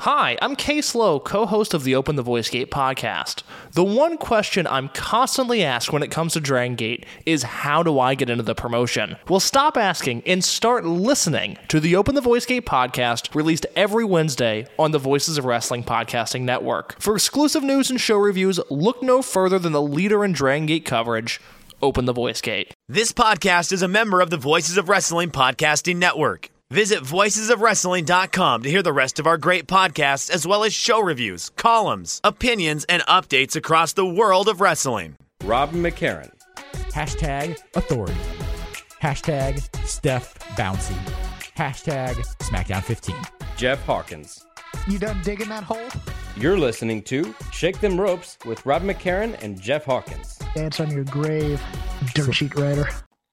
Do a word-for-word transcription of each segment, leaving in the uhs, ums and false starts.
Hi, I'm Case Lowe, co-host of the Open the Voice Gate podcast. The one question I'm constantly asked when it comes to Dragon Gate is, how do I get into the promotion? Well, stop asking and start listening to the Open the Voice Gate podcast, released every Wednesday on the Voices of Wrestling podcasting network. For exclusive news and show reviews, look no further than the leader in Dragon Gate coverage, Open the Voice Gate. This podcast is a member of the Voices of Wrestling podcasting network. Visit voices of wrestling dot com to hear the rest of our great podcasts, as well as show reviews, columns, opinions, and updates across the world of wrestling. Rob McCarran. Hashtag authority. Hashtag Steph Bouncy. Hashtag SmackDown fifteen. Jeff Hawkins. You done digging that hole? You're listening to Shake Them Ropes with Rob McCarran and Jeff Hawkins. Dance on your grave, dirt sheet writer.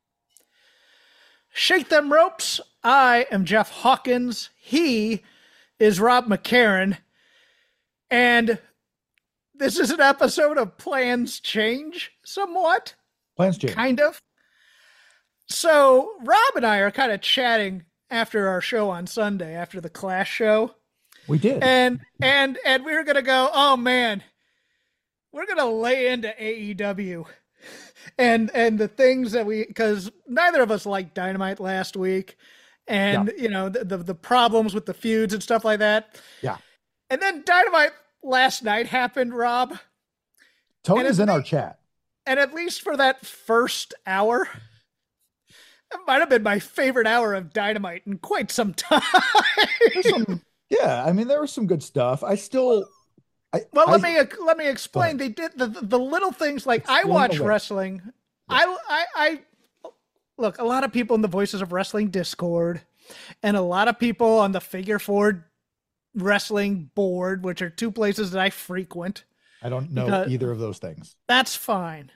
Shake Them Ropes. I am Jeff Hawkins. He is Rob McCarran. And this is an episode of Plans Change somewhat. Plans change. Kind of. So Rob and I are kind of chatting after our show on Sunday, after the Clash show. We did. And and and we were going to go, oh man, we're going to lay into A E W. And and the things that we, because neither of us liked Dynamite last week, and yeah. you know the, the the problems with the feuds and stuff like that. Yeah. And then Dynamite last night happened, Rob. Tony's in le- our chat. And at least for that first hour, it might have been my favorite hour of Dynamite in quite some time. Some, yeah, I mean there was some good stuff. I still. I, well, I, let me let me explain. They did the the little things like I watch wrestling. Yeah. I, I I look, a lot of people in the Voices of Wrestling Discord, and a lot of people on the Figure Four Wrestling board, which are two places that I frequent. I don't know either of those things. That's fine.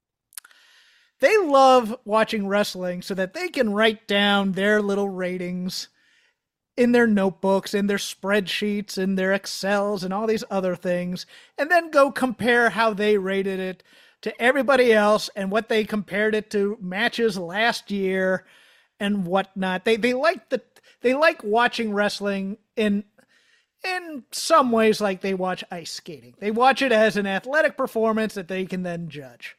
They love watching wrestling so that they can write down their little ratings in their notebooks, in their spreadsheets, in their Excels, and all these other things, and then go compare how they rated it to everybody else and what they compared it to matches last year and whatnot. They they like the they like watching wrestling in in some ways like they watch ice skating. They watch it as an athletic performance that they can then judge.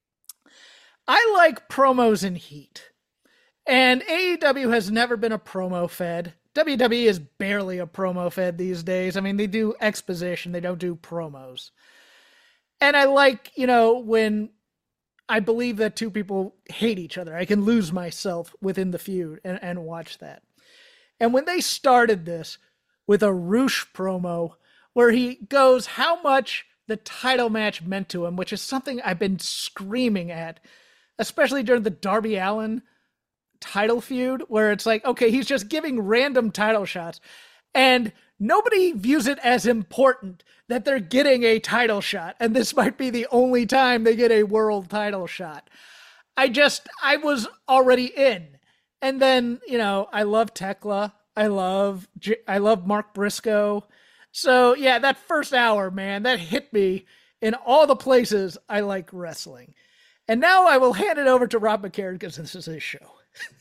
I like promos and heat, and A E W has never been a promo fed. W W E is barely a promo fed these days. I mean, they do exposition. They don't do promos. And I like, you know, when I believe that two people hate each other, I can lose myself within the feud and, and watch that. And when they started this with a Roosh promo where he goes how much the title match meant to him, which is something I've been screaming at, especially during the Darby Allin title feud, where it's like, okay, he's just giving random title shots and nobody views it as important that they're getting a title shot, and this might be the only time they get a world title shot. I just I was already in. And then, you know, I love Tekla, I love I love Mark Briscoe. So yeah, that first hour, man, that hit me in all the places I like wrestling. And now I will hand it over to Rob McCarran because this is his show.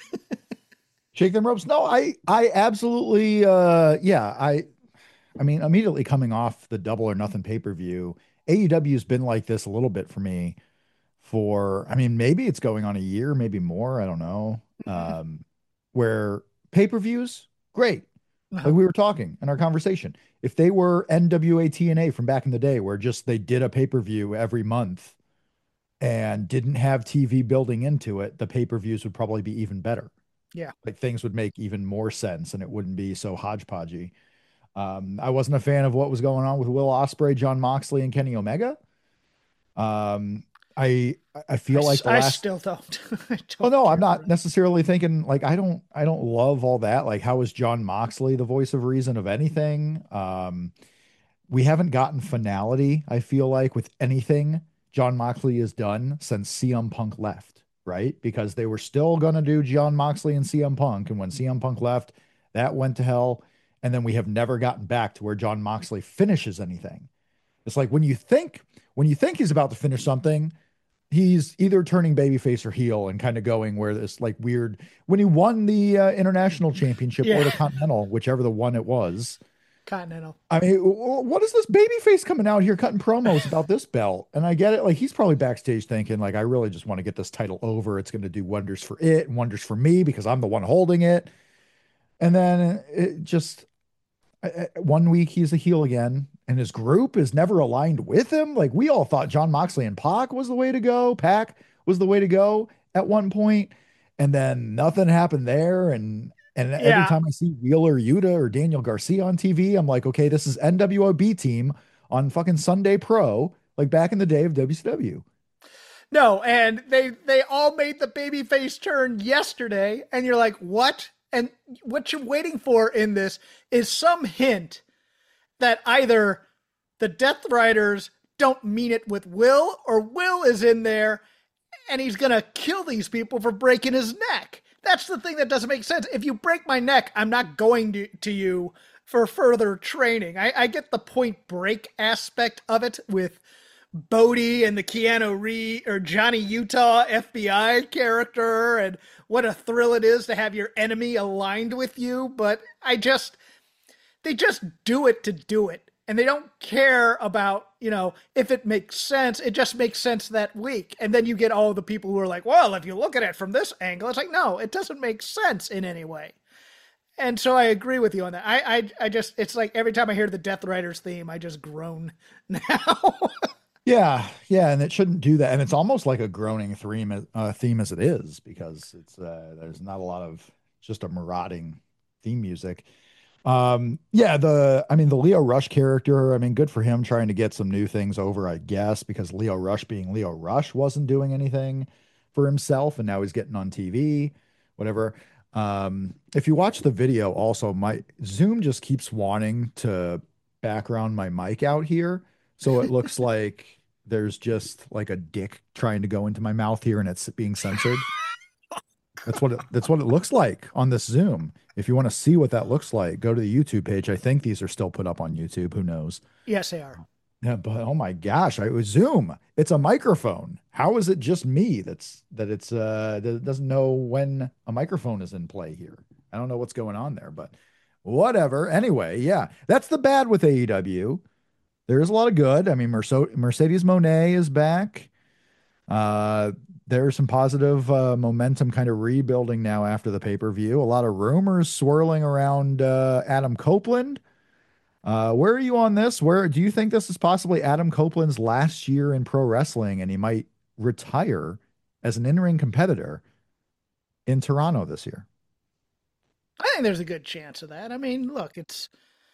Shake Them Ropes. No, I, I absolutely, uh, yeah, I, I mean, immediately coming off the Double or Nothing pay-per-view, A E W has been like this a little bit for me for, I mean, maybe it's going on a year, maybe more. I don't know. Um, where pay-per-views, great. Uh-huh. Like we were talking in our conversation, if they were N W A T N A from back in the day, where just, they did a pay-per-view every month and didn't have T V building into it, the pay-per-views would probably be even better. Yeah. Like things would make even more sense and it wouldn't be so hodgepodgey. Um, I wasn't a fan of what was going on with Will Ospreay, John Moxley, and Kenny Omega. Um, I I feel I, like the I last... still don't. I don't oh no, I'm not necessarily thinking like I don't I don't love all that. Like, how is John Moxley the voice of reason of anything? Um, we haven't gotten finality, I feel like, with anything John Moxley has done since C M Punk left, right? Because they were still going to do John Moxley and C M Punk. And when C M Punk left, that went to hell. And then we have never gotten back to where John Moxley finishes anything. It's like when you think, when you think he's about to finish something, he's either turning babyface or heel and kind of going where this like weird, when he won the uh, international championship yeah. or the continental, whichever the one it was, Continental. I mean, wh- what is this babyface coming out here cutting promos about this belt? And I get it. Like, he's probably backstage thinking, like, I really just want to get this title over. It's going to do wonders for it and wonders for me because I'm the one holding it. And then it just, I- I- one week he's a heel again, and his group is never aligned with him. Like, we all thought John Moxley and Pac was the way to go. Pac was the way to go at one point, and then nothing happened there. And and every Yeah. time I see Wheeler Yuta or Daniel Garcia on T V, I'm like, okay, this is N W O B team on fucking Sunday Pro, like back in the day of W C W. No, and they they all made the babyface turn yesterday, and you're like, what? And what you're waiting for in this is some hint that either the Death Riders don't mean it with Will, or Will is in there and he's gonna kill these people for breaking his neck. That's the thing that doesn't make sense. If you break my neck, I'm not going to, to you for further training. I, I get the Point Break aspect of it with Bodie and the Keanu Reeves or Johnny Utah F B I character, and what a thrill it is to have your enemy aligned with you. But I just, they just do it to do it. And they don't care about, you know, if it makes sense. It just makes sense that week. And then you get all the people who are like, well, if you look at it from this angle, it's like, no, it doesn't make sense in any way. And so I agree with you on that. I, I, I just, it's like every time I hear the Death Riders theme, I just groan now. Yeah, yeah, and it shouldn't do that. And it's almost like a groaning theme, uh, theme as it is, because it's uh, there's not a lot of just a marauding theme music. Um, yeah, the I mean the Leo Rush character, I mean, good for him trying to get some new things over, I guess, because Leo Rush being Leo Rush wasn't doing anything for himself, and now he's getting on T V, whatever. Um, if you watch the video, also my Zoom just keeps wanting to background my mic out here, so it looks like there's just like a dick trying to go into my mouth here, and it's being censored. That's what it, that's what it looks like on this Zoom. If you want to see what that looks like, go to the YouTube page. I think these are still put up on YouTube. Who knows? Yes, they are. Yeah, but oh my gosh, I was Zoom. It's a microphone. How is it just me that's that it's uh that it doesn't know when a microphone is in play here? I don't know what's going on there, but whatever. Anyway, yeah, that's the bad with A E W. There's a lot of good. I mean, Mercedes Mercedes Moné is back. Uh, there's some positive uh, momentum kind of rebuilding now after the pay-per-view. A lot of rumors swirling around uh, Adam Copeland. Uh, where are you on this? Where do you think this is possibly Adam Copeland's last year in pro wrestling, and he might retire as an in-ring competitor in Toronto this year? I think there's a good chance of that. I mean, look, it's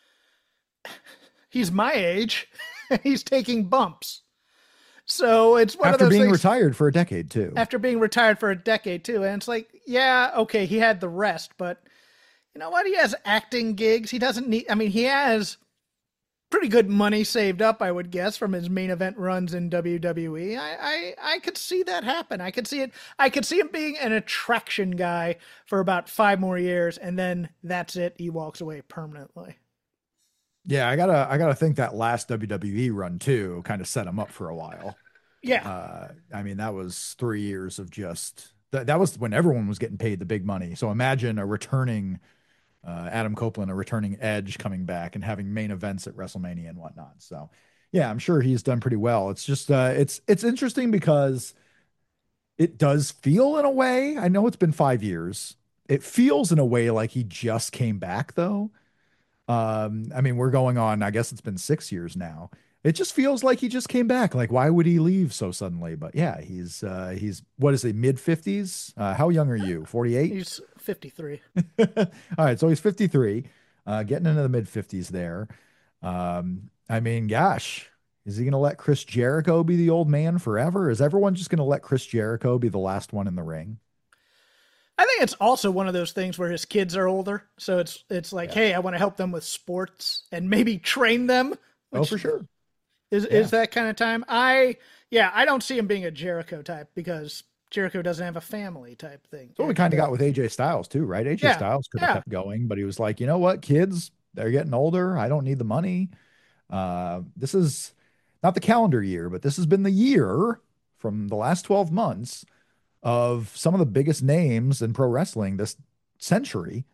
he's my age. He's taking bumps. So it's one after of those being things, retired for a decade too. after being retired for a decade too. And it's like, yeah, okay, he had the rest, but you know what? He has acting gigs. He doesn't need, I mean, he has pretty good money saved up, I would guess, from his main event runs in W W E. I, I, I could see that happen. I could see it. I could see him being an attraction guy for about five more years. And then that's it. He walks away permanently. Yeah, I gotta, I gotta think that last W W E run too kind of set him up for a while. Yeah. Uh, I mean, that was three years of just that. That was when everyone was getting paid the big money. So imagine a returning uh, Adam Copeland, a returning Edge coming back and having main events at WrestleMania and whatnot. So, yeah, I'm sure he's done pretty well. It's just, uh, it's it's interesting because it does feel in a way. I know it's been five years. It feels in a way like he just came back, though. Um, I mean, we're going on, I guess it's been six years now. It just feels like he just came back. Like, why would he leave so suddenly? But yeah, he's, uh, he's, what is he, mid fifties? Uh, how young are you? forty-eight? He's fifty-three. All right. So he's fifty-three, uh, getting into the mid fifties there. Um, I mean, gosh, is he going to let Chris Jericho be the old man forever? Is everyone just going to let Chris Jericho be the last one in the ring? I think it's also one of those things where his kids are older. So it's, it's like, Yeah. hey, I want to help them with sports and maybe train them. Oh, which for sure. Is, Yeah. is that kind of time. I, yeah, I don't see him being a Jericho type because Jericho doesn't have a family type thing. That's what we kind of got with A J Styles too, right? A J Yeah, Styles could have yeah. kept going, but he was like, you know what, kids, they're getting older. I don't need the money. Uh, this is not the calendar year, but this has been the year from the last twelve months of some of the biggest names in pro wrestling this century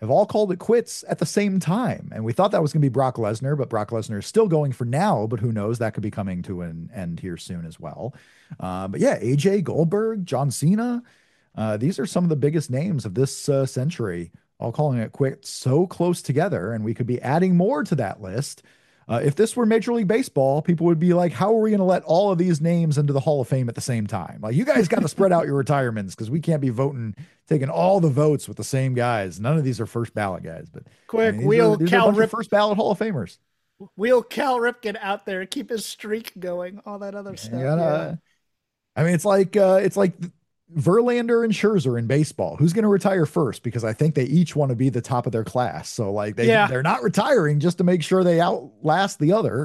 have all called it quits at the same time. And we thought that was going to be Brock Lesnar, but Brock Lesnar is still going for now, but who knows, that could be coming to an end here soon as well. Uh, but yeah, A J, Goldberg, John Cena, uh, these are some of the biggest names of this uh, century, all calling it quits so close together. And we could be adding more to that list. Uh, if this were Major League Baseball, people would be like, how are we going to let all of these names into the Hall of Fame at the same time? Like, you guys got to spread out your retirements because we can't be voting, taking all the votes with the same guys. None of these are first ballot guys, but quick, I mean, wheel are, these Cal are a bunch Rip- of first ballot Hall of Famers. Wheel Cal Ripken out there, keep his streak going, all that other stuff. Gotta, yeah. I mean, it's like, uh, it's like Verlander and Scherzer in baseball. Who's going to retire first? Because I think they each want to be the top of their class. So like they, yeah. they're not retiring just to make sure they outlast the other.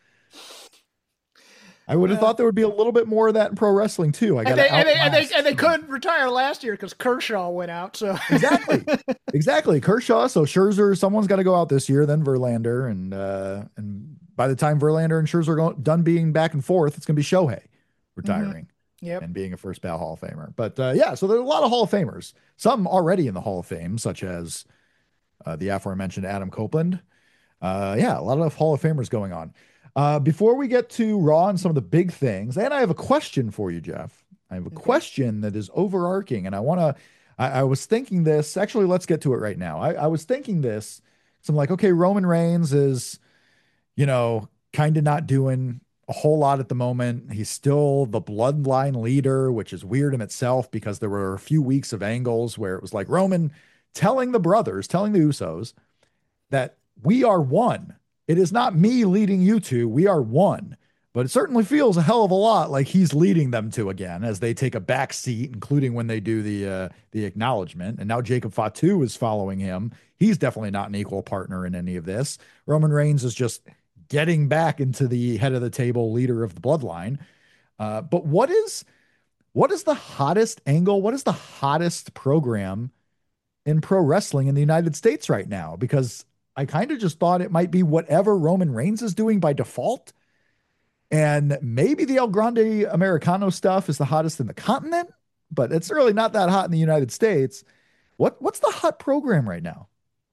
I would have yeah. thought there would be a little bit more of that in pro wrestling too. I got and they, and, they, and, they, and they couldn't retire last year because Kershaw went out. So exactly, exactly. Kershaw. So Scherzer, someone's got to go out this year. Then Verlander, and uh, and by the time Verlander and Scherzer are done being back and forth, it's going to be Shohei retiring. Mm-hmm. Yep. And being a first ballot Hall of Famer. But uh, yeah, so there are a lot of Hall of Famers, some already in the Hall of Fame, such as uh, the aforementioned Adam Copeland. Uh, yeah, a lot of Hall of Famers going on. Uh, before we get to Raw and some of the big things, and I have a question for you, Jeff. I have a okay. question that is overarching, and I want to, I, I was thinking this, actually, let's get to it right now. I, I was thinking this, so I'm like, okay, Roman Reigns is, you know, kind of not doing a whole lot at the moment. He's still the bloodline leader, which is weird in itself because there were a few weeks of angles where it was like Roman telling the brothers, telling the Usos that we are one. It is not me leading you two. We are one. But it certainly feels a hell of a lot like he's leading them to again as they take a back seat, including when they do the uh, the acknowledgement. And now Jacob Fatu is following him. He's definitely not an equal partner in any of this. Roman Reigns is just getting back into the head of the table leader of the bloodline. Uh, but what is, what is the hottest angle? What is the hottest program in pro wrestling in the United States right now? Because I kind of just thought it might be whatever Roman Reigns is doing by default. And maybe the El Grande Americano stuff is the hottest in the continent, but it's really not that hot in the United States. What, what's the hot program right now?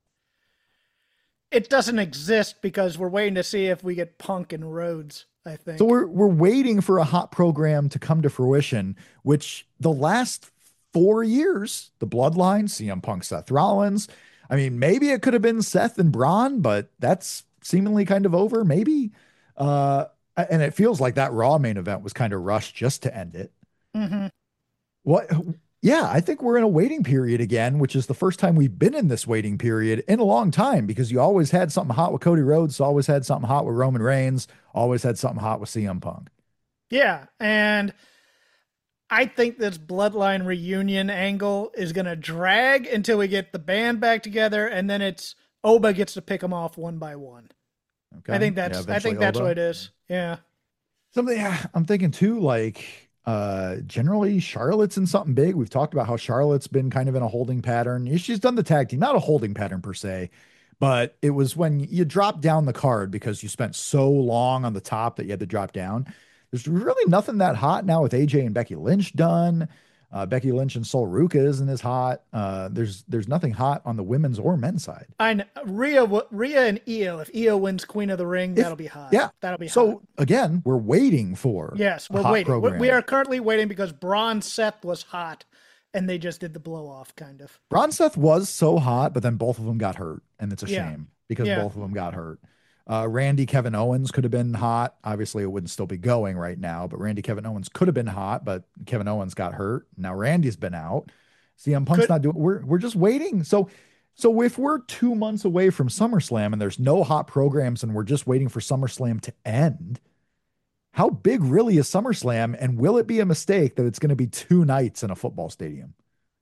It doesn't exist because we're waiting to see if we get Punk and Rhodes, I think. So we're we're waiting for a hot program to come to fruition, which the last four years, the Bloodline, C M Punk, Seth Rollins. I mean, maybe it could have been Seth and Braun, but that's seemingly kind of over, maybe. Uh, and it feels like that Raw main event was kind of rushed just to end it. Mm-hmm. What? Yeah, I think we're in a waiting period again, which is the first time we've been in this waiting period in a long time because you always had something hot with Cody Rhodes, always had something hot with Roman Reigns, always had something hot with C M Punk. Yeah, and I think this Bloodline reunion angle is going to drag until we get the band back together, and then it's Oba gets to pick them off one by one. Okay, I think that's yeah, I think that's Oba. What it is. Yeah, something yeah, I'm thinking too, like. Uh, generally Charlotte's in something big. We've talked about how Charlotte's been kind of in a holding pattern. She's done the tag team, not a holding pattern per se, but it was when you drop down the card because you spent so long on the top that you had to drop down. There's really nothing that hot now with A J and Becky Lynch done. Uh, Becky Lynch and Sol Ruca isn't as hot. Uh, there's there's nothing hot on the women's or men's side. I know. Rhea, Rhea and Io. If Io wins Queen of the Ring, if, that'll be hot. Yeah, that'll be so, hot. So again, we're waiting for yes, we're waiting. Program. We are currently waiting because Braun Seth was hot, and they just did the blow off kind of. Braun Seth was so hot, but then both of them got hurt, and it's a yeah. shame because yeah. both of them got hurt. Uh, Randy Kevin Owens could have been hot. Obviously, it wouldn't still be going right now, but Randy Kevin Owens could have been hot, but Kevin Owens got hurt. Now Randy's been out. C M Punk's could, not doing. We're we're just waiting. So so if we're two months away from SummerSlam and there's no hot programs and we're just waiting for SummerSlam to end, how big really is SummerSlam? And will it be a mistake that it's going to be two nights in a football stadium?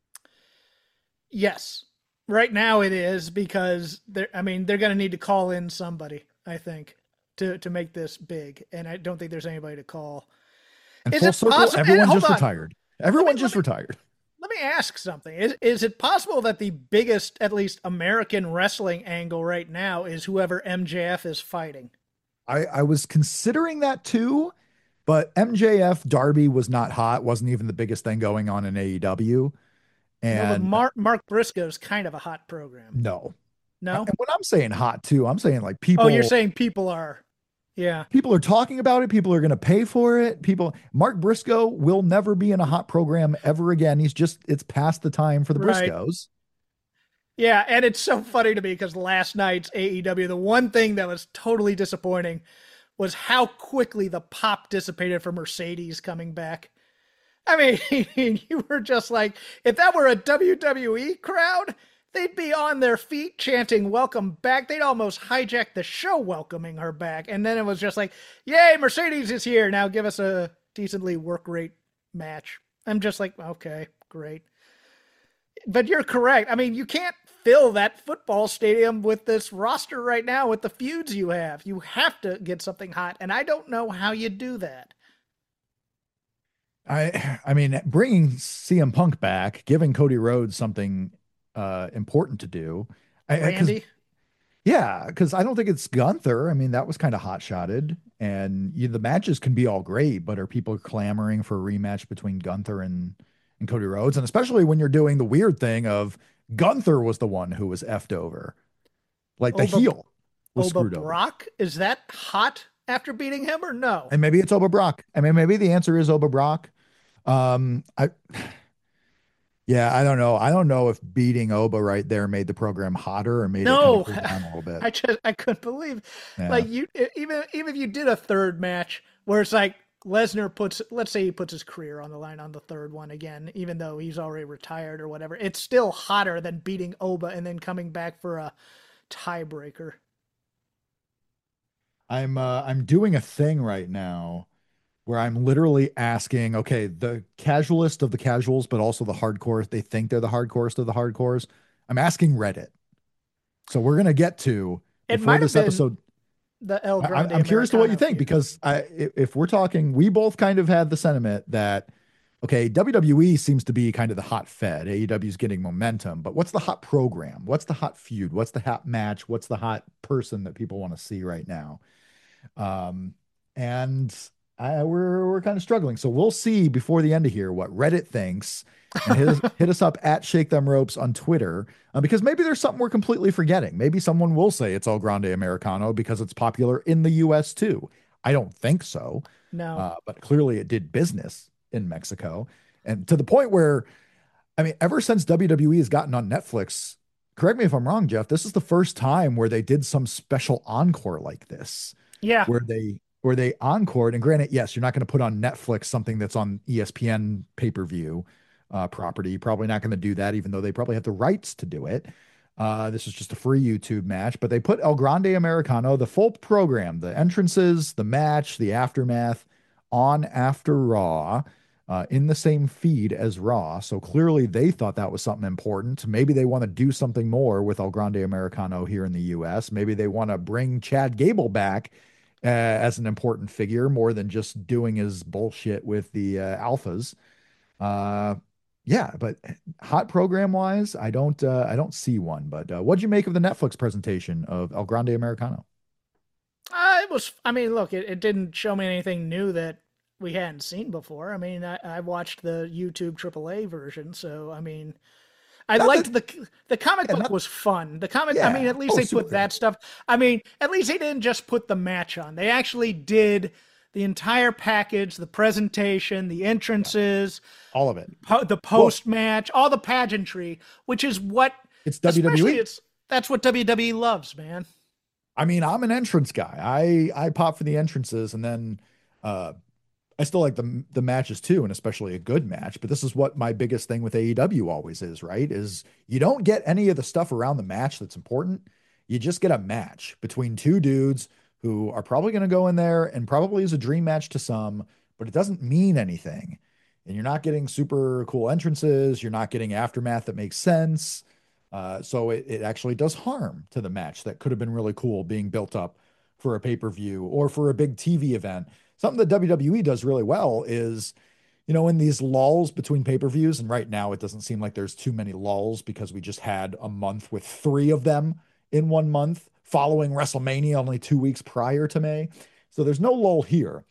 Yes. Right now it is because they're, I mean, they're going to need to call in somebody, I think, to, to make this big. And I don't think there's anybody to call. And is full circle, possi- everyone just on. retired. Everyone me, just let me, retired. Let me ask something. Is, is it possible that the biggest, at least American wrestling angle right now is whoever M J F is fighting? I, I was considering that too, but M J F Darby was not hot. Wasn't even the biggest thing going on in A E W. No, but And Mark Mark Briscoe's kind of a hot program. no, No? and when I'm saying hot too, I'm saying like Oh, people. you're saying people are. Yeah. People are talking about it. People are going to pay for it. People, Mark Briscoe will never be in a hot program ever again. He's just, it's past the time for the Right. Briscoes. Yeah, and it's so funny to me because last night's A E W, the one thing that was totally disappointing was how quickly the pop dissipated for Mercedes coming back. I mean, you were just like, if that were a W W E crowd, they'd be on their feet chanting welcome back. They'd almost hijack the show welcoming her back. And then it was just like, yay, Mercedes is here. Now give us a decently work rate match. I'm just like, okay, great. But you're correct. I mean, you can't fill that football stadium with this roster right now with the feuds you have. You have to get something hot. And I don't know how you do that. I, I mean, bringing C M Punk back, giving Cody Rhodes something uh important to do. I, Randy? Yeah, because I don't think it's Gunther. I mean, that was kind of hot shotted, and you, the matches can be all great, but are people clamoring for a rematch between Gunther and and Cody Rhodes? And especially when you're doing the weird thing of Gunther was the one who was effed over, like the Oba, heel was Oba screwed over. Brock? Is that hot after beating him or no? And maybe it's Oba Brock. I mean, maybe the answer is Oba Brock. Um, I. Yeah, I don't know. I don't know if beating Oba right there made the program hotter or made no, it kind of cool down a little bit. I just I couldn't believe Yeah. like you even even if you did a third match where it's like Lesnar puts let's say he puts his career on the line on the third one again, even though he's already retired or whatever, it's still hotter than beating Oba and then coming back for a tiebreaker. I'm uh, I'm doing a thing right now where I'm literally asking, okay, the casualist of the casuals, but also the hardcore. They think they're the hardcorest of the hardcores. I'm asking Reddit. So we're gonna get to It before might have this been episode. the El I, Grande I'm curious to what you Americano think feud. because I, if if we're talking, we both kind of had the sentiment that okay, W W E seems to be kind of the hot fed. A E W is getting momentum, but what's the hot program? What's the hot feud? What's the hot match? What's the hot person that people want to see right now? Um, and I, we're we're kind of struggling. So we'll see before the end of here what Reddit thinks. And hit us, hit us up at Shake Them Ropes on Twitter uh, because maybe there's something we're completely forgetting. Maybe someone will say it's El Grande Americano because it's popular in the U S too. I don't think so. No. Uh, but clearly it did business in Mexico. And to the point where, I mean, ever since W W E has gotten on Netflix, correct me if I'm wrong, Jeff, this is the first time where they did some special encore like this. Yeah. Where they where they encored, and granted, yes, you're not going to put on Netflix something that's on E S P N pay-per-view uh, property. Probably not going to do that, even though they probably have the rights to do it. Uh, this is just a free YouTube match, but they put El Grande Americano, the full program, the entrances, the match, the aftermath on after Raw uh, in the same feed as Raw. So clearly they thought that was something important. Maybe they want to do something more with El Grande Americano here in the U S. Maybe they want to bring Chad Gable back uh, as an important figure more than just doing his bullshit with the uh, alphas. Uh, yeah, but hot program wise, I don't, uh, I don't see one. But uh, what'd you make of the Netflix presentation of El Grande Americano? Uh, it was, I mean, look, it, it didn't show me anything new that we hadn't seen before. I mean, I, I watched the YouTube triple A version, so I mean, I Not liked that- the the comic yeah, book not- was fun. The comic, I Yeah. mean, at least Oh, they super put that stuff. I mean, at least they didn't just put the match on. They actually did the entire package, the presentation, the entrances, All of it. po- the post match, all the pageantry, which is what It's W W especially E. It's that's what W W E loves, man. I mean, I'm an entrance guy. I I pop for the entrances, and then uh, I still like the the matches too, and especially a good match. But this is what my biggest thing with A E W always is, right? Is you don't get any of the stuff around the match that's important. You just get a match between two dudes who are probably going to go in there and probably is a dream match to some, but it doesn't mean anything. And you're not getting super cool entrances. You're not getting aftermath that makes sense. Uh, so it, it actually does harm to the match that could have been really cool being built up for a pay-per-view or for a big T V event. Something that W W E does really well is, you know, in these lulls between pay-per-views, and right now it doesn't seem like there's too many lulls because we just had a month with three of them in one month following WrestleMania only two weeks prior to May. So there's no lull here.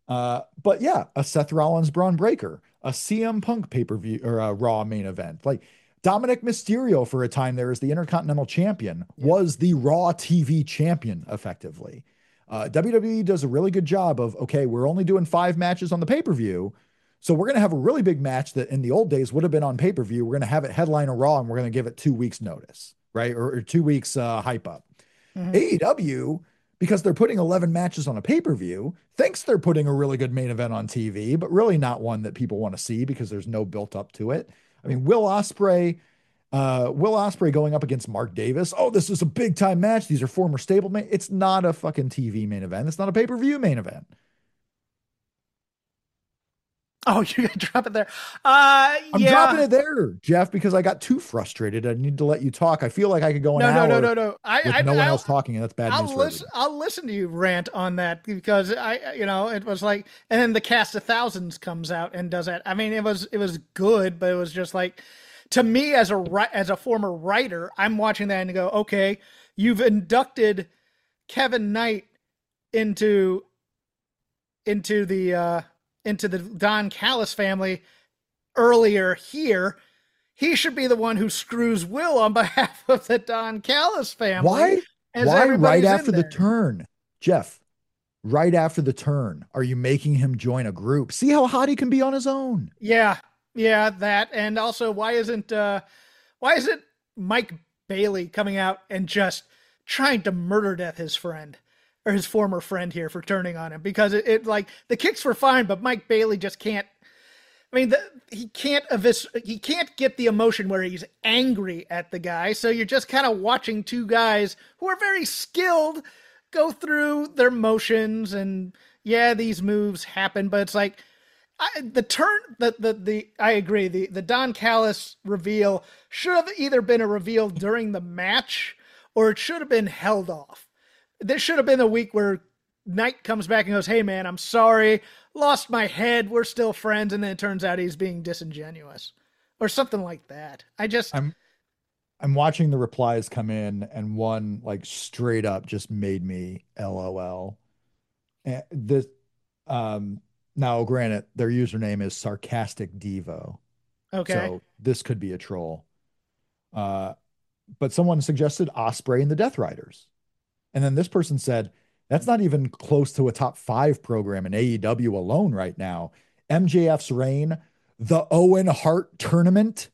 Uh, but yeah, a Seth Rollins Braun Breaker, a C M Punk pay-per-view or a Raw main event. Like Dominic Mysterio for a time there as the Intercontinental Champion was the Raw T V champion effectively. Uh, W W E does a really good job of, okay, we're only doing five matches on the pay-per-view. So we're going to have a really big match that in the old days would have been on pay-per-view. We're going to have it headline a Raw and we're going to give it two weeks notice, right? Or, or two weeks uh, hype up. Mhm. A E W, because they're putting eleven matches on a pay-per-view, thinks they're putting a really good main event on T V, but really not one that people want to see because there's no built up to it. I mean, Will Ospreay, uh, Will Ospreay going up against Mark Davis. Oh, this is a big time match. These are former stablemate. It's not a fucking T V main event. It's not a pay-per-view main event. Oh, you're gonna drop it there. Uh, I'm yeah. dropping it there, Jeff, because I got too frustrated. I need to let you talk. I feel like I could go an No, no, hour no, no, no. I, with I, no one I'll- else talking, and that's bad I'll news for listen. everyone. I'll listen to you rant on that because I, you know, it was like, and then the cast of thousands comes out and does that. I mean, it was it was good, but it was just like, to me as a ri- as a former writer, I'm watching that and go, okay, you've inducted Kevin Knight into into the uh, into the Don Callis family earlier here. He should be the one who screws Will on behalf of the Don Callis family. Why? as Why right everybody's in after the there. turn, Jeff? Right after the turn, are you making him join a group? See how hot he can be on his own. Yeah, yeah, that, and also why isn't uh, why isn't Mike Bailey coming out and just trying to murder death his friend or his former friend here for turning on him? Because it, it like the kicks were fine, but Mike Bailey just can't. I mean, the, he can't evis- he can't get the emotion where he's angry at the guy. So you're just kind of watching two guys who are very skilled go through their motions, and yeah, these moves happen, but it's like I, the turn, the, the the I agree. The the Don Callis reveal should have either been a reveal during the match or it should have been held off. This should have been a week where Knight comes back and goes, "Hey man, I'm sorry, lost my head. We're still friends," and then it turns out he's being disingenuous or something like that. I just I'm I'm watching the replies come in, and one like straight up just made me LOL. And this um now granted, their username is sarcastic Devo. okay. So this could be a troll. Uh but someone suggested Osprey and the Death Riders. And then this person said, that's not even close to a top five program in A E W alone right now. M J F's reign, the Owen Hart tournament,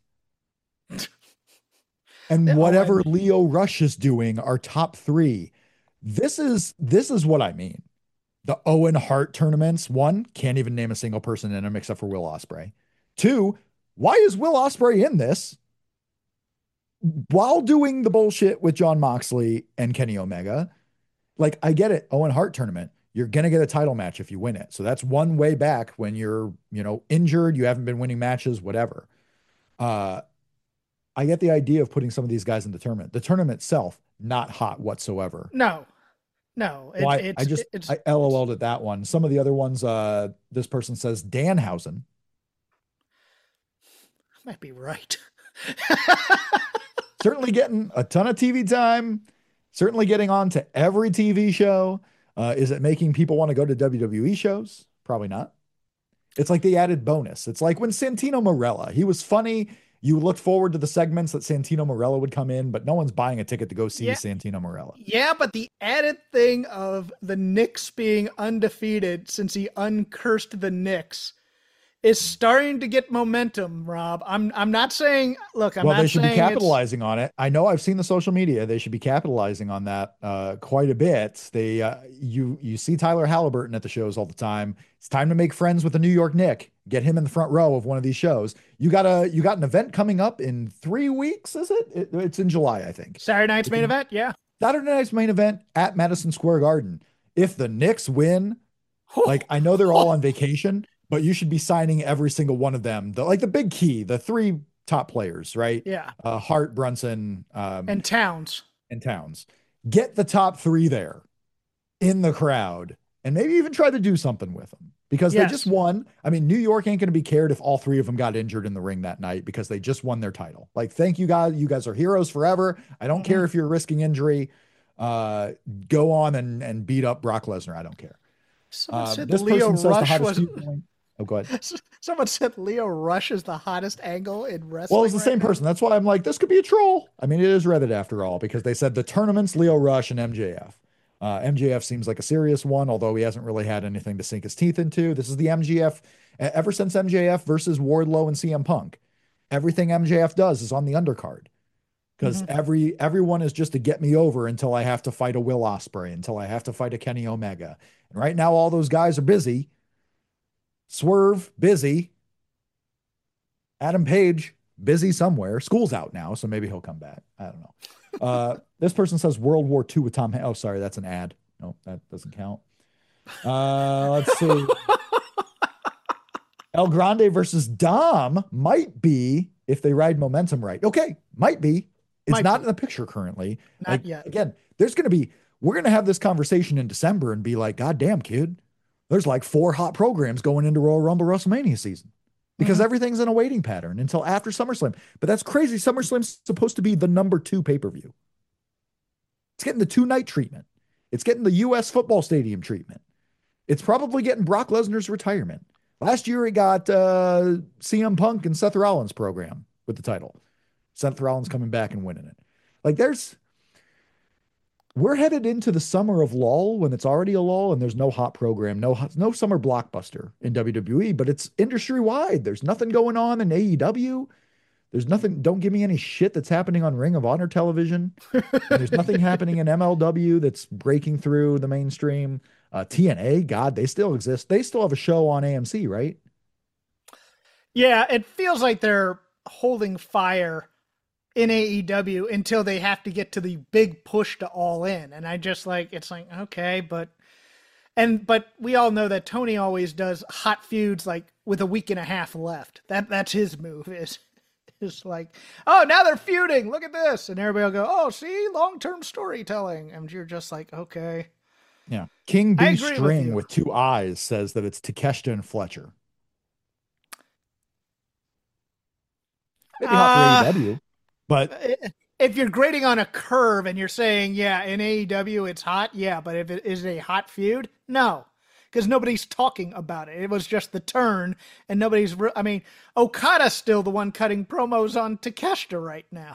and The whatever Owen- Leo Rush is doing are top three. This is this is what I mean. The Owen Hart tournaments, one, can't even name a single person in them except for Will Ospreay. Two, why is Will Ospreay in this while doing the bullshit with John Moxley and Kenny Omega? Like, I get it. Owen Hart tournament, you're going to get a title match if you win it. So that's one way back when you're, you know, injured, you haven't been winning matches, whatever. Uh, I get the idea of putting some of these guys in the tournament. The tournament itself, not hot whatsoever. No, no. It, Well, I, it's, I just, it's I LOL'd at that one. Some of the other ones, uh, this person says Danhausen. might be right. Certainly getting a ton of T V time, certainly getting on to every T V show. Uh, is it making people want to go to W W E shows? Probably not. It's like the added bonus. It's like when Santino Marella, he was funny. You looked forward to the segments that Santino Marella would come in, but no one's buying a ticket to go see Yeah. Santino Marella. Yeah, but the added thing of the Knicks being undefeated since he uncursed the Knicks is starting to get momentum, Rob. I'm I'm not saying, look, I'm well, not they should saying be capitalizing on it. I know I've seen the social media. They should be capitalizing on that uh, quite a bit. They uh, you you see Tyler Halliburton at the shows all the time. It's time to make friends with the New York Knick. Get him in the front row of one of these shows. You got a you got an event coming up in three weeks, is it? it it's in July, I think. it's Saturday night's main event. Yeah. Saturday night's main event at Madison Square Garden. If the Knicks win, like I know they're all on vacation, but you should be signing every single one of them. The like the big key, the three top players, right? Yeah. Uh, Hart, Brunson, um, And Towns. and Towns. Get the top three there in the crowd, and maybe even try to do something with them because Yes. they just won. I mean, New York ain't going to be cared if all three of them got injured in the ring that night because they just won their title. Like, thank you guys. You guys are heroes forever. I don't care if you're risking injury. Uh, go on and and beat up Brock Lesnar. I don't care. Someone Uh, said this Leo person says the Rush hottest was. feud going- Oh, go ahead. Someone said Leo Rush is the hottest angle in wrestling. Well, it's the right same now. person. That's why I'm like, this could be a troll. I mean, it is Reddit after all, because they said the tournaments, Leo Rush and M J F. Uh, M J F seems like a serious one, although he hasn't really had anything to sink his teeth into. This is the M J F, e- ever since M J F versus Wardlow and C M Punk. Everything M J F does is on the undercard. Because Mhm. every everyone is just to get me over until I have to fight a Will Ospreay, until I have to fight a Kenny Omega. And right now, all those guys are busy. Swerve, busy. Adam Page, busy somewhere. School's out now, so maybe he'll come back. I don't know. Uh, this person says World War Two with Tom. Han- oh, sorry, that's an ad. No, that doesn't count. Uh, let's see. El Grande versus Dom might be if they ride momentum right. Okay, might be. It's Might not be. in the picture currently. Not Like, yet. Again, there's going to be, we're going to have this conversation in December and be like, God damn, kid, there's like four hot programs going into Royal Rumble WrestleMania season because Mhm. everything's in a waiting pattern until after SummerSlam. But that's crazy. SummerSlam's supposed to be the number two pay-per-view. It's getting the two night treatment. It's getting the U S football stadium treatment. It's probably getting Brock Lesnar's retirement. Last year, it got uh, C M Punk and Seth Rollins program with the title. Seth Rollins coming back and winning it. Like there's, we're headed into the summer of lull when it's already a lull and there's no hot program, no hot, no summer blockbuster in W W E, but it's industry wide. There's nothing going on in A E W. There's nothing. Don't give me any shit that's happening on Ring of Honor television. And there's nothing happening in M L W that's breaking through the mainstream. Uh, T N A, God, they still exist. They still have a show on A M C, right? Yeah, it feels like they're holding fire in A E W until they have to get to the big push to All In. And I just like, it's like, okay, but, and, but we all know that Tony always does hot feuds like with a week and a half left. That That's his move is, is like, oh, now they're feuding. Look at this. And everybody will go, oh, see, long-term storytelling. And you're just like, okay. Yeah. King I B agree with String you. with two eyes says that it's Takeshita and Fletcher. Maybe not Uh, for A E W, but If you're grading on a curve and you're saying, yeah, in A E W it's hot, yeah, but if it is a hot feud, no, because nobody's talking about it. It was just the turn, and nobody's. Re- I mean, Okada's still the one cutting promos on Takeshita right now.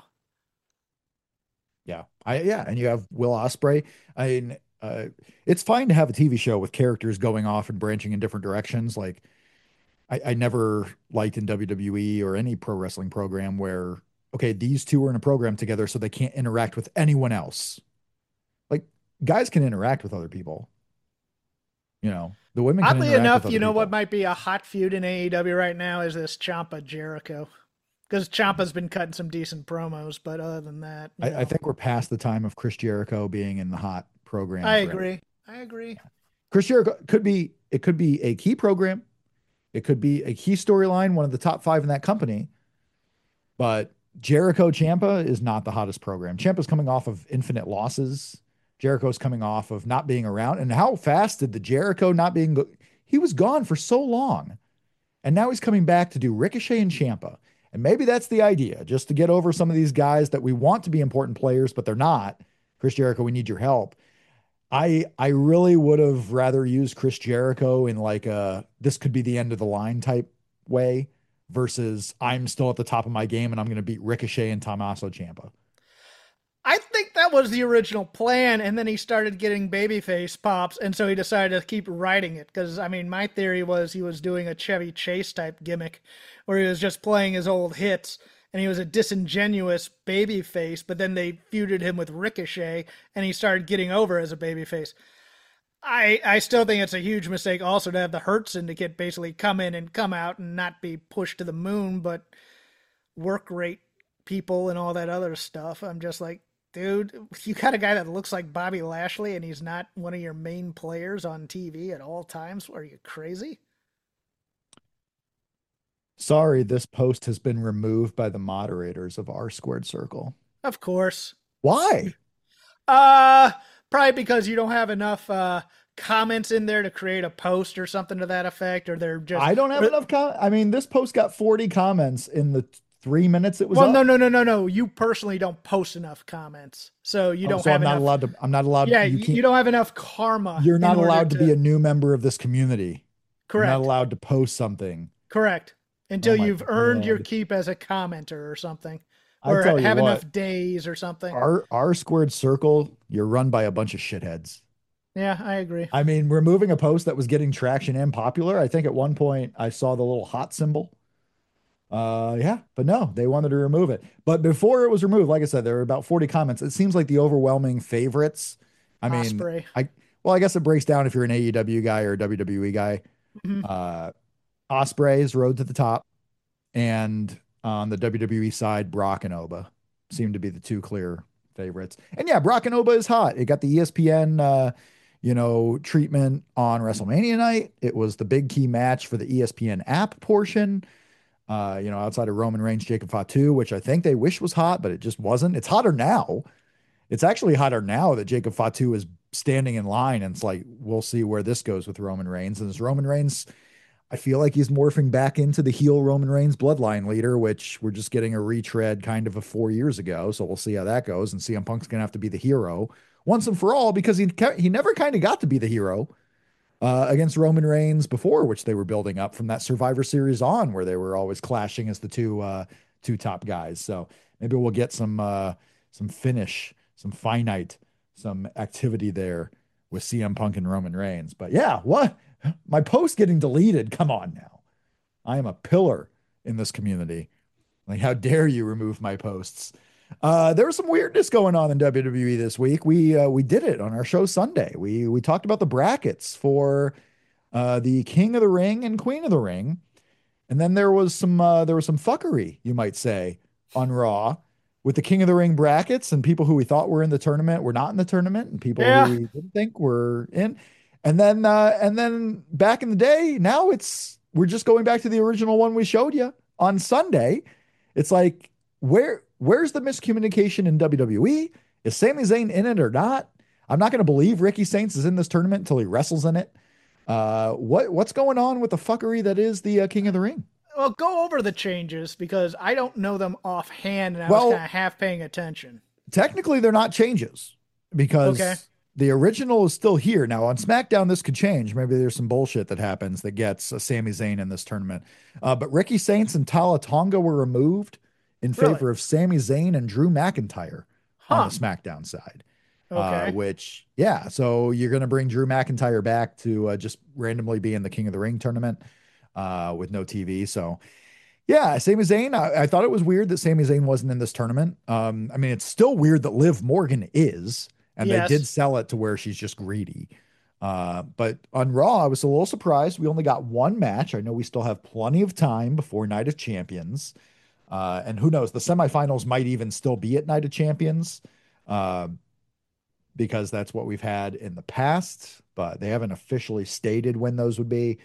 yeah, I yeah, and you have Will Ospreay. I mean, uh, it's fine to have a T V show with characters going off and branching in different directions. Like, I, I never liked in W W E or any pro wrestling program where, okay, these two are in a program together, so they can't interact with anyone else. Like, guys can interact with other people. You know, the women can Oddly interact enough, with you other know people. what might be a hot feud in A E W right now is this Ciampa Jericho, because Ciampa's been cutting some decent promos, but other than that, you I, know, I think we're past the time of Chris Jericho being in the hot program. I forever. agree. I agree. Chris Jericho could be, it could be a key program. It could be a key storyline, one of the top five in that company. But Jericho Ciampa is not the hottest program. Ciampa's coming off of infinite losses. Jericho's coming off of not being around. And how fast did the Jericho not being, go- he was gone for so long. And now he's coming back to do Ricochet and Ciampa. And maybe that's the idea, just to get over some of these guys that we want to be important players, but they're not. Chris Jericho, we need your help. I I really would have rather used Chris Jericho in like a this could be the end of the line type way versus I'm still at the top of my game and I'm going to beat Ricochet and Tommaso Ciampa. I think that was the original plan, and then he started getting babyface pops, and so he decided to keep writing it. Because, I mean, my theory was he was doing a Chevy Chase type gimmick, where he was just playing his old hits, and he was a disingenuous babyface, but then they feuded him with Ricochet, and he started getting over as a babyface. I, I still think it's a huge mistake also to have the Hurt Syndicate basically come in and come out and not be pushed to the moon, but work rate people and all that other stuff. I'm just like, dude, you got a guy that looks like Bobby Lashley and he's not one of your main players on T V at all times. Are you crazy? Sorry, this post has been removed by the moderators of R Squared Circle. Of course. Why? Uh, probably because you don't have enough uh, comments in there to create a post or something to that effect, or they're just. I don't have or, enough com- I mean, this post got forty comments in the three minutes it was Well, up? no, no, no, no, no. You personally don't post enough comments, so you Oh, don't so have I'm not enough. allowed to. I'm not allowed. Yeah, you you, can't. you don't have enough karma. You're not in order allowed to be a new member of this community. correct. You're not allowed to post something. Correct. Until Oh my you've earned your God. keep as a commenter or something, I or tell you have what, enough days or something. Our R squared circle, you're run by a bunch of shitheads. Yeah, I agree. I mean, removing a post that was getting traction and popular. I think at one point I saw the little hot symbol. Uh, yeah, but no, they wanted to remove it. But before it was removed, like I said, there were about forty comments. It seems like the overwhelming favorites. I mean, Osprey. I well, I guess it breaks down if you're an A E W guy or a W W E guy. Mhm. Uh, Osprey's Road to the Top, and on the W W E side, Brock and Oba seem to be the two clear favorites. And yeah, Brock and Oba is hot. It got the E S P N, uh, you know, treatment on WrestleMania night. It was the big key match for the E S P N app portion. Uh, you know, outside of Roman Reigns, Jacob Fatu, which I think they wish was hot, but it just wasn't. It's hotter now. It's actually hotter now that Jacob Fatu is standing in line, and it's like, we'll see where this goes with Roman Reigns. And as Roman Reigns, I feel like he's morphing back into the heel Roman Reigns bloodline leader, which we're just getting a retread kind of a four years ago. So we'll see how that goes. And C M Punk's going to have to be the hero once and for all, because he, he never kind of got to be the hero uh, against Roman Reigns before, which they were building up from that Survivor Series on, where they were always clashing as the two, uh, two top guys. So maybe we'll get some, uh, some finish, some finite, some activity there with C M Punk and Roman Reigns. But yeah, what? My post getting deleted. Come on now. I am a pillar in this community. Like, how dare you remove my posts? Uh, there was some weirdness going on in W W E this week. We uh, we did it on our show Sunday. We we talked about the brackets for uh, the King of the Ring and Queen of the Ring, and then there was some uh, there was some fuckery, you might say, on Raw with the King of the Ring brackets, and people who we thought were in the tournament were not in the tournament, and people Yeah. who we didn't think were in. And then uh, and then back in the day, now it's we're just going back to the original one we showed you on Sunday. It's like, where where's the miscommunication in W W E? Is Sami Zayn in it or not? I'm not going to believe Ricky Saints is in this tournament until he wrestles in it. Uh, what what's going on with the fuckery that is the uh, King of the Ring? Well, go over the changes because I don't know them offhand, and I Well- was kind of half paying attention. Technically, they're not changes because Okay. the original is still here. Now on SmackDown, this could change. Maybe there's some bullshit that happens that gets a Sami Zayn in this tournament. Uh, but Ricky Saints and Tala Tonga were removed in Really? favor of Sami Zayn and Drew McIntyre Huh. on the SmackDown side. Uh, Okay. which, yeah, so you're going to bring Drew McIntyre back to uh, just randomly be in the King of the Ring tournament uh, with no T V. So, yeah, Sami Zayn, I, I thought it was weird that Sami Zayn wasn't in this tournament. Um, I mean, it's still weird that Liv Morgan is, and Yes. they did sell it to where she's just greedy. Uh, but on Raw, I was a little surprised. We only got one match. I know we still have plenty of time before Night of Champions. Uh, and who knows, the semifinals might even still be at Night of Champions. Uh, because that's what we've had in the past, but they haven't officially stated when those would be.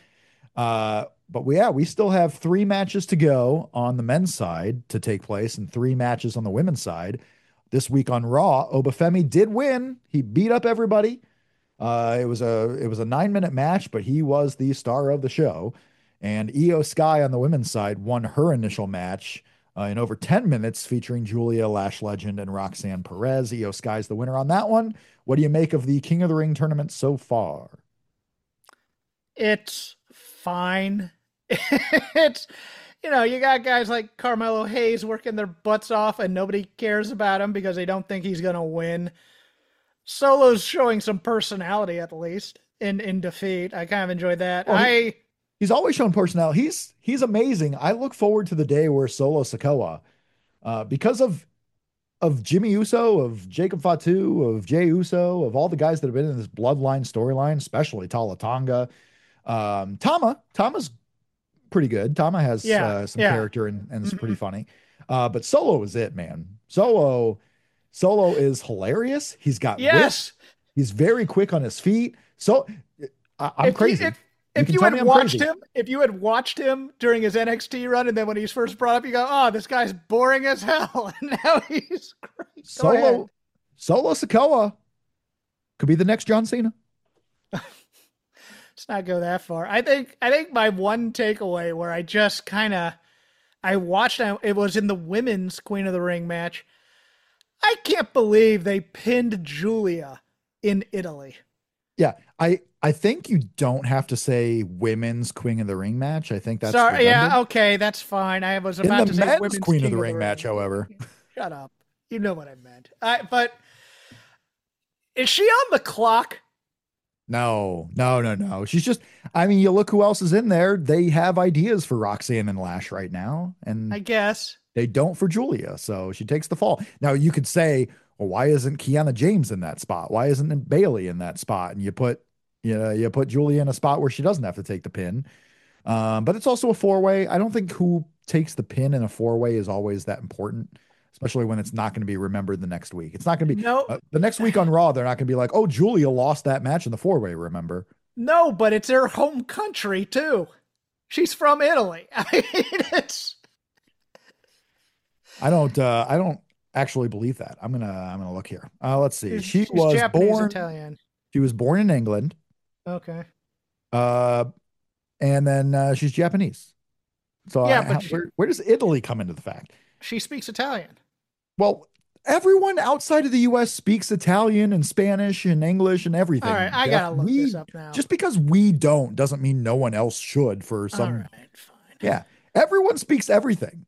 Uh, but we, yeah, we still have three matches to go on the men's side to take place and three matches on the women's side. This week on Raw, Obafemi did win. He beat up everybody. Uh, it was a it was a nine minute match, but he was the star of the show. And Io Sky on the women's side won her initial match uh, in over ten minutes, featuring Julia, Lash Legend, and Roxanne Perez. Io Sky's the winner on that one. What do you make of the King of the Ring tournament so far? It's fine. It's, you know, you got guys like Carmelo Hayes working their butts off and nobody cares about him because they don't think he's going to win. Solo's showing some personality at least in, in defeat. I kind of enjoyed that. Well, he- I, He's always shown personality. He's he's amazing. I look forward to the day where Solo Sikoa, uh, because of of Jimmy Uso, of Jacob Fatu, of Jay Uso, of all the guys that have been in this bloodline storyline, especially Tala Tonga. Um, Tama, Tama's pretty good. Tama has Yeah, uh, some yeah. character and, and it's Mhm. pretty funny. Uh, but Solo is it, man. Solo, Solo is hilarious. He's got wit. yes. He's very quick on his feet. So I, I'm If he- crazy. if- You If can you tell had me I'm watched crazy. him, if you had watched him during his N X T run, and then when he's first brought up, you go, "Oh, this guy's boring as hell," and now he's great. Go ahead. Solo, Solo Sikoa could be the next John Cena. Let's not go that far. I think I think my one takeaway where I just kind of I watched it was in the women's Queen of the Ring match. I can't believe they pinned Giulia in Italy. Yeah, I I think you don't have to say women's Queen of the Ring match. I think that's sorry. redundant. Yeah, okay, that's fine. I was In about the to say men's women's Queen of King the Ring match, however. Shut up. You know what I meant. I, but is she on the clock? No, no, no, no. She's just, I mean, you look who else is in there. They have ideas for Roxanne and Lash right now, and I guess they don't for Giulia. So she takes the fall. Now you could say, well, why isn't Kiana James in that spot? Why isn't Bailey in that spot? And you put, you know, you put Giulia in a spot where she doesn't have to take the pin. Um, but it's also a four way. I don't think who takes the pin in a four way is always that important, especially when it's not going to be remembered the next week. It's not going to be no uh, the next week on Raw. They're not going to be like, oh, Giulia lost that match in the four way. Remember? No, but it's her home country too. She's from Italy. I mean, it's. I don't. Uh, I don't actually believe that. I'm gonna. I'm gonna look here. Uh, let's see. She's, She she's was Japanese born. Italian. She was born in England. Okay. Uh, and then uh, she's Japanese. So Yeah, I- but how- she- where, where does Italy come into the fact? She speaks Italian. Well, everyone outside of the U S speaks Italian and Spanish and English and everything. All right, I Jeff. gotta look We- this up now. Just because we don't doesn't mean no one else should. For some, All right, fine. yeah, everyone speaks everything.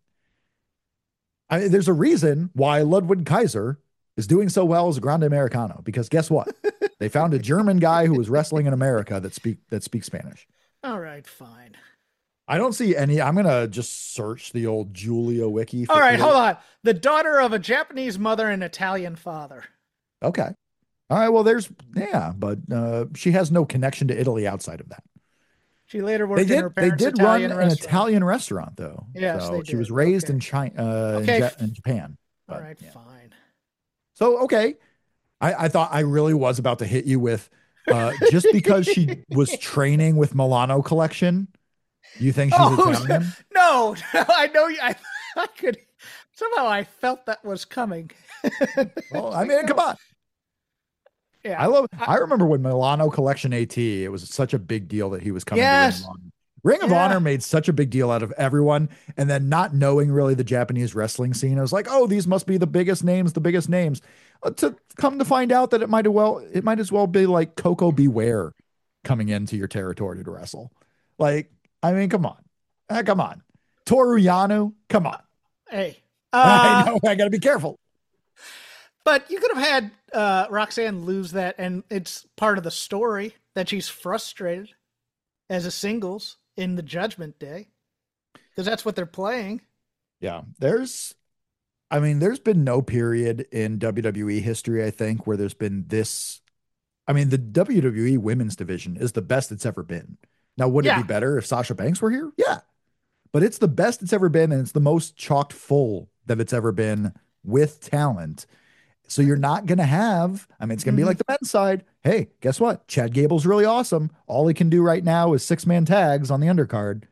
I mean, there's a reason why Ludwig Kaiser is doing so well as a Grande Americano, because guess what? They found a German guy who was wrestling in America that speak that speaks Spanish. All right, fine. I don't see any. I'm gonna just search the old Giulia wiki. All right, hold on. The daughter of a Japanese mother and Italian father. Okay. All right. Well, there's yeah, but uh, she has no connection to Italy outside of that. She later worked They in did. her They parents' did Italian run an restaurant. Italian restaurant, though. Yes, so they she was did. raised Okay. in China, uh, Okay. in, Ja- in Japan. All but, right, yeah. fine. So okay, I, I thought I really was about to hit you with uh, just because she was training with Milano Collection. You think she's Oh, Italian? no, no, I know you. I, I could somehow I felt that was coming. Well, I mean, come on. Yeah, I love. I remember when Milano Collection AT. It was such a big deal that he was coming Yes. to Ring of Honor. Ring of Yeah. Honor made such a big deal out of everyone, and then not knowing really the Japanese wrestling scene, I was like, "Oh, these must be the biggest names, the biggest names." Uh, to come to find out that it might as well, it might as well be like Coco Beware coming into your territory to wrestle. Like, I mean, come on, Ah, come on, Toru Yano, come on. Hey, I uh, know I got to be careful. but you could have had uh, Roxanne lose that, and it's part of the story that she's frustrated as a singles in the Judgment Day, because that's what they're playing. Yeah, there's, I mean, there's been no period in W W E history, I think, where there's been this. I mean, the W W E women's division is the best it's ever been. Now, would Yeah. it be better if Sasha Banks were here? Yeah, but it's the best it's ever been, and it's the most chocked full that it's ever been with talent. So you're not going to have, I mean, it's going to be Mhm. like the men's side. Hey, guess what? Chad Gable's really awesome. All he can do right now is six man tags on the undercard.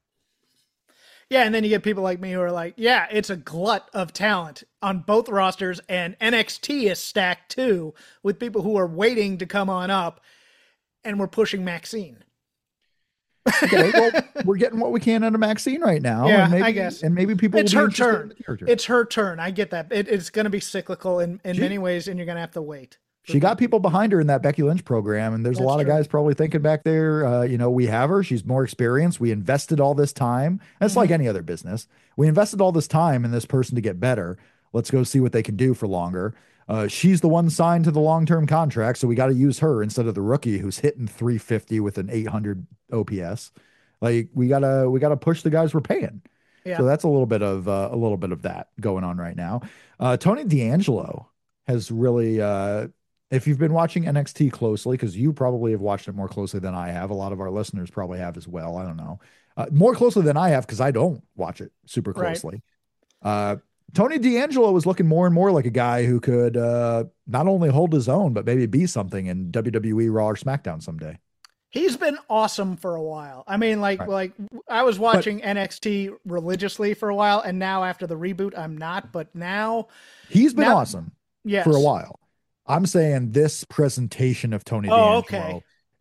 Yeah, and then you get people like me who are like, yeah, it's a glut of talent on both rosters, and N X T is stacked too, with people who are waiting to come on up, and we're pushing Maxine. Okay, well, we're getting what we can out of Maxine right now. Yeah, and maybe, I guess. And maybe people It's will be her interested in turn. the character. It's her turn. I get that. It, it's going to be cyclical in, in She- many ways, and you're going to have to wait. She got people behind her in that Becky Lynch program, and there's a That's lot of true. guys probably thinking back there, uh, you know, we have her. She's more experienced. We invested all this time. And it's like Mm-hmm. any other business. We invested all this time in this person to get better. Let's go see what they can do for longer. Uh, she's the one signed to the long-term contract, so we got to use her instead of the rookie who's hitting three fifty with an eight hundred O P S. Like we gotta we gotta push the guys we're paying. Yeah. So that's a little bit of uh, a little bit of that going on right now. Uh, Tony D'Angelo has really, uh, if you've been watching N X T closely, because you probably have watched it more closely than I have. A lot of our listeners probably have as well. I don't know, uh, more closely than I have because I don't watch it super Right. closely. Uh, Tony D'Angelo was looking more and more like a guy who could uh, not only hold his own, but maybe be something in W W E Raw or SmackDown someday. He's been awesome for a while. I mean, like, Right. like I was watching N X T religiously for a while, and now after the reboot, I'm not. But now, He's been Now- awesome yes, for a while. I'm saying this presentation of Tony Oh, D'Angelo okay.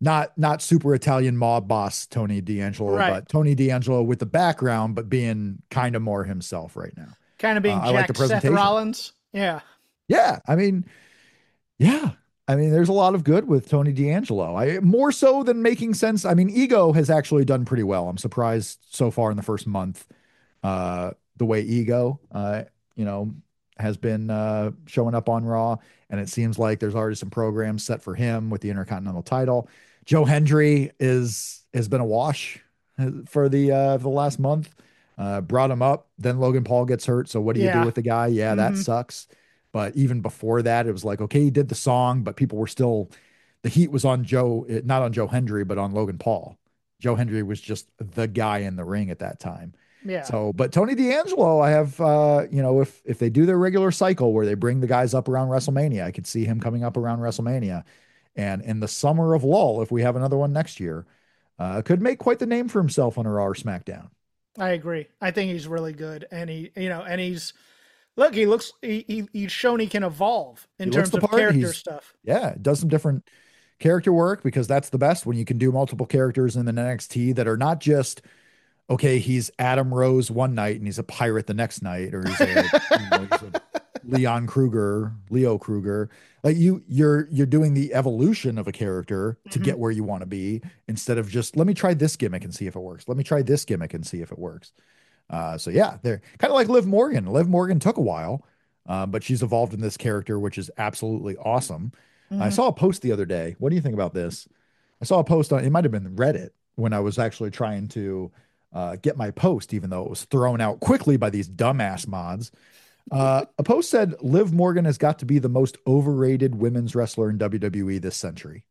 not not super Italian mob boss Tony D'Angelo, Right. but Tony D'Angelo with the background, but being kind of more himself right now. Kind of being Uh, I like Jack the Seth presentation. Rollins. Yeah. Yeah, I mean, yeah, I mean, there's a lot of good with Tony D'Angelo. I more so than making sense. I mean, Ego has actually done pretty well. I'm surprised so far in the first month, uh, the way Ego, uh, you know, has been uh, showing up on Raw, and it seems like there's already some programs set for him with the Intercontinental title. Joe Hendry is has been a wash for the uh, the last month. Uh, brought him up, then Logan Paul gets hurt. So what do you Yeah. do with the guy? Yeah, that Mhm. sucks. But even before that, it was like, okay, he did the song, but people were still, the heat was on Joe, eh, not on Joe Hendry, but on Logan Paul. Joe Hendry was just the guy in the ring at that time. Yeah. So, but Tony D'Angelo, I have, uh, you know, if if they do their regular cycle where they bring the guys up around WrestleMania, I could see him coming up around WrestleMania. And in the summer of lull, if we have another one next year, uh, could make quite the name for himself on a Raw or SmackDown. I agree. I think he's really good, and he, you know, and he's look. He looks. He, he he's shown he can evolve in He looks terms the of part. character He's- stuff. Yeah, does some different character work because that's the best when you can do multiple characters in the N X T that are not just, okay, he's Adam Rose one night and he's a pirate the next night, or he's a, you know, he's a Leon Kruger, Leo Kruger. Like you, you're you're doing the evolution of a character to Mhm. get where you want to be instead of just let me try this gimmick and see if it works. Let me try this gimmick and see if it works. Uh, so yeah, they're kind of like Liv Morgan. Liv Morgan took a while, uh, but she's evolved in this character, which is absolutely awesome. I Mhm. saw a post the other day. What do you think about this? I saw a post on, it might have been Reddit when I was actually trying to uh, get my post, even though it was thrown out quickly by these dumbass mods. Uh, a post said Liv Morgan has got to be the most overrated women's wrestler in W W E this century.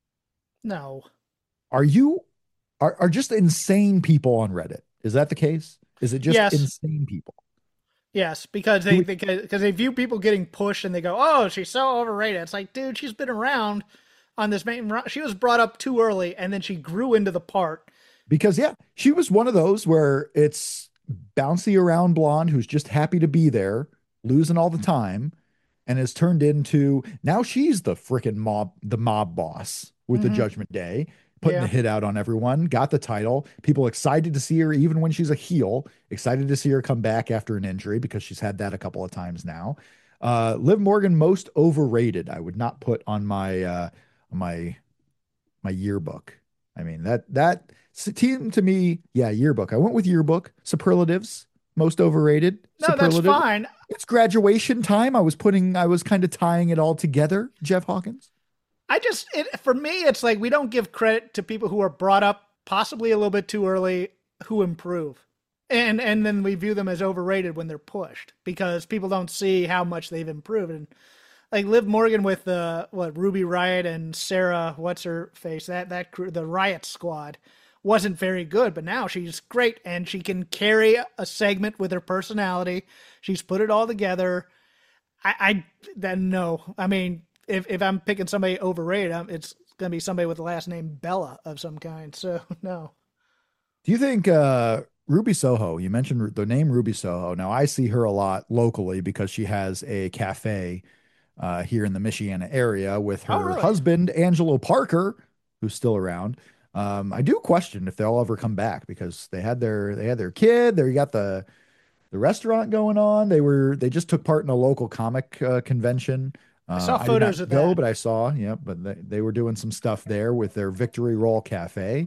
No. Are you, are, are just insane people on Reddit? Is that the case? Is it just Yes. insane people? Yes, because they because because they view people getting pushed and they go, "Oh, she's so overrated." It's like, dude, she's been around on this main run. She was brought up too early, and then she grew into the part. Because yeah, she was one of those where it's bouncy around blonde who's just happy to be there, losing all the time, and has turned into now she's the freaking mob, the mob boss with Mhm. the Judgment Day, putting Yeah. the hit out on everyone, got the title. People excited to see her, even when she's a heel, excited to see her come back after an injury because she's had that a couple of times now. Uh, Liv Morgan, most overrated. I would not put on my uh, my my yearbook. I mean that that seemed to me, yeah, yearbook. I went with yearbook superlatives. Most overrated. No, that's superlative. fine. It's graduation time. I was putting, I was kind of tying it all together. Jeff Hawkins. I just, it, for me, it's like we don't give credit to people who are brought up possibly a little bit too early who improve. And and then we view them as overrated when they're pushed because people don't see how much they've improved. And like Liv Morgan with the, what, Ruby Riott and Sarah, what's her face, that, that crew, the Riot Squad wasn't very good, but now she's great and she can carry a segment with her personality. She's put it all together. I, I then no, I mean, if, if I'm picking somebody overrated, I'm, it's going to be somebody with the last name Bella of some kind. So no. Do you think uh, Ruby Soho, you mentioned the name Ruby Soho. Now I see her a lot locally because she has a cafe uh, here in the Michiana area with her Oh, really? husband, Angelo Parker, who's still around. Um, I do question if they'll ever come back because they had their, they had their kid there. You got the, the restaurant going on. They were, they just took part in a local comic uh, convention. Uh, I saw did photos not of go, that. but I saw, yeah, but they, they were doing some stuff there with their Victory Roll Cafe.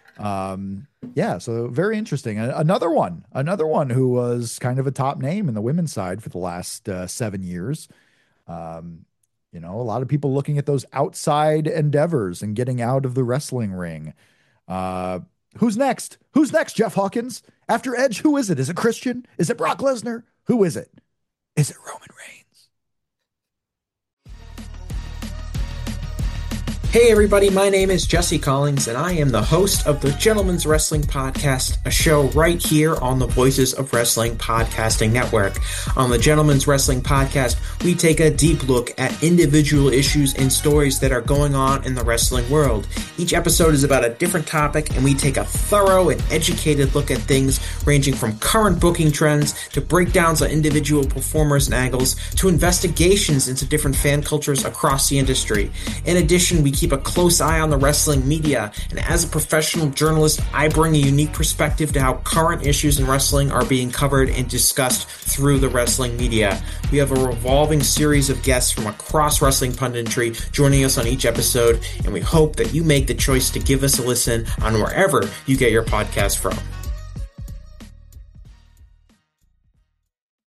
Um, yeah, so very interesting. A- Another one, another one who was kind of a top name in the women's side for the last uh, seven years. Um, you know, a lot of people looking at those outside endeavors and getting out of the wrestling ring. Uh, who's next? Who's next, Jeff Hawkins? After Edge, who is it? Is it Christian? Is it Brock Lesnar? Who is it? Is it Roman Reigns? Hey everybody, my name is Jesse Collins and I am the host of the Gentleman's Wrestling Podcast, a show right here on the Voices of Wrestling Podcasting Network. On the Gentleman's Wrestling Podcast, we take a deep look at individual issues and stories that are going on in the wrestling world. Each episode is about a different topic and we take a thorough and educated look at things ranging from current booking trends to breakdowns on individual performers and angles to investigations into different fan cultures across the industry. In addition, we keep keep a close eye on the wrestling media, and as a professional journalist, I bring a unique perspective to how current issues in wrestling are being covered and discussed through the wrestling media. We have a revolving series of guests from across wrestling punditry joining us on each episode, and we hope that you make the choice to give us a listen on wherever you get your podcast from.